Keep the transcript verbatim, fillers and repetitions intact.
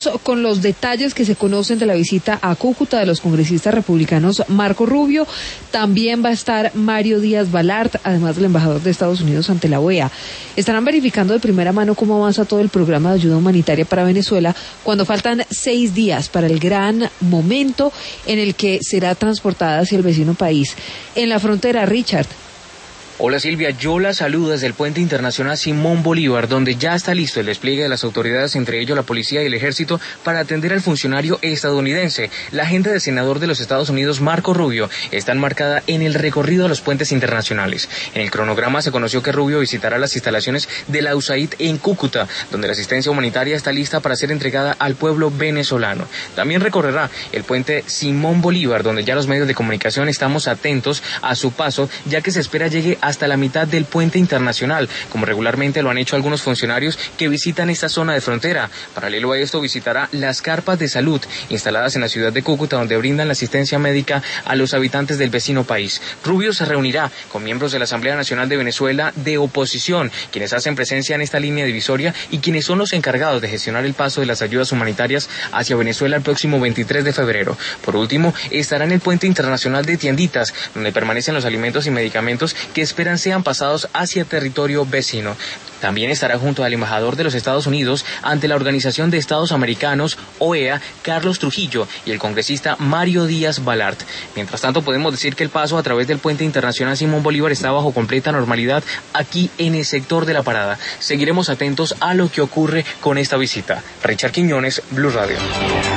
Con los detalles que se conocen de la visita a Cúcuta de los congresistas republicanos Marco Rubio, también va a estar Mario Díaz Balart, además del embajador de Estados Unidos ante la O E A. Estarán verificando de primera mano cómo avanza todo el programa de ayuda humanitaria para Venezuela, cuando faltan seis días para el gran momento en el que será transportada hacia el vecino país. En la frontera, Richard. Hola Silvia, yo la saludo desde el Puente Internacional Simón Bolívar, donde ya está listo el despliegue de las autoridades, entre ellos la policía y el ejército, para atender al funcionario estadounidense. La agenda del senador de los Estados Unidos, Marco Rubio, está enmarcada en el recorrido de los puentes internacionales. En el cronograma se conoció que Rubio visitará las instalaciones de la U S A I D en Cúcuta, donde la asistencia humanitaria está lista para ser entregada al pueblo venezolano. También recorrerá el Puente Simón Bolívar, donde ya los medios de comunicación estamos atentos a su paso, ya que se espera llegue hasta la mitad del puente internacional, como regularmente lo han hecho algunos funcionarios que visitan esta zona de frontera. Paralelo a esto, visitará las carpas de salud instaladas en la ciudad de Cúcuta, donde brindan la asistencia médica a los habitantes del vecino país. Rubio se reunirá con miembros de la Asamblea Nacional de Venezuela de oposición, quienes hacen presencia en esta línea divisoria y quienes son los encargados de gestionar el paso de las ayudas humanitarias hacia Venezuela el próximo veintitrés de febrero. Por último, estará en el puente internacional de Tienditas, donde permanecen los alimentos y medicamentos que esperan sean pasados hacia territorio vecino. También estará junto al embajador de los Estados Unidos ante la Organización de Estados Americanos, O E A, Carlos Trujillo, y el congresista Mario Díaz Balart. Mientras tanto, podemos decir que el paso a través del Puente Internacional Simón Bolívar está bajo completa normalidad aquí en el sector de la parada. Seguiremos atentos a lo que ocurre con esta visita. Richard Quiñones, Blue Radio.